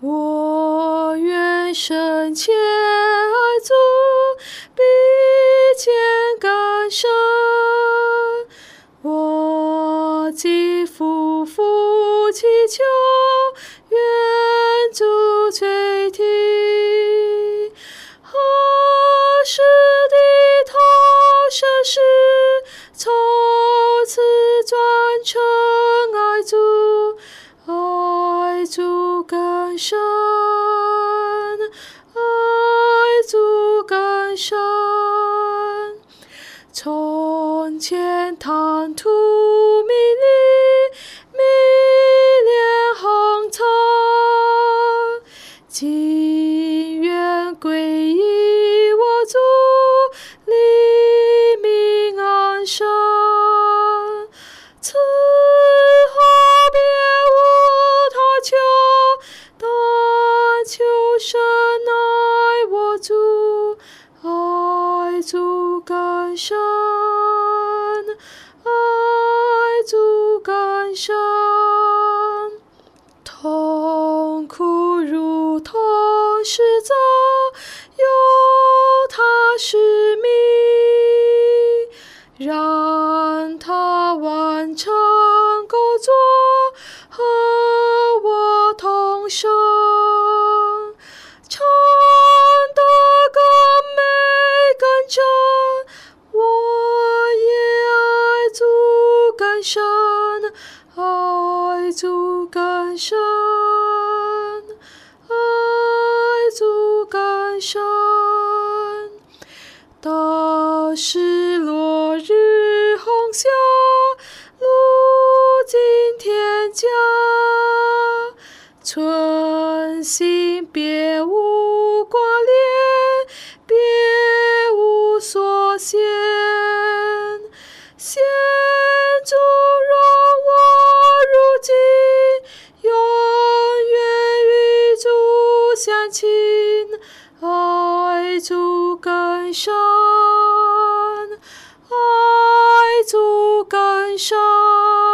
我愿深切爱主，比肩更深。我既夫妇祈求，愿主垂听。何时低头审视，从此转成爱主，爱主更深，爱主更深。从前唐突迷离，迷恋红尘，今愿归依我主，黎明安生。此后别无他求，但求神爱我主，爱主更深，爱主更深。痛苦如同石头，有他使命，让他完成工作，和我同生。常得更美更真，我也爱主更深，爱主更深，爱主更深。到时落日红霞，路尽天家，存心别无挂念，别无所羡。献主容我如今，永远与主相亲，爱主更深，爱主更深。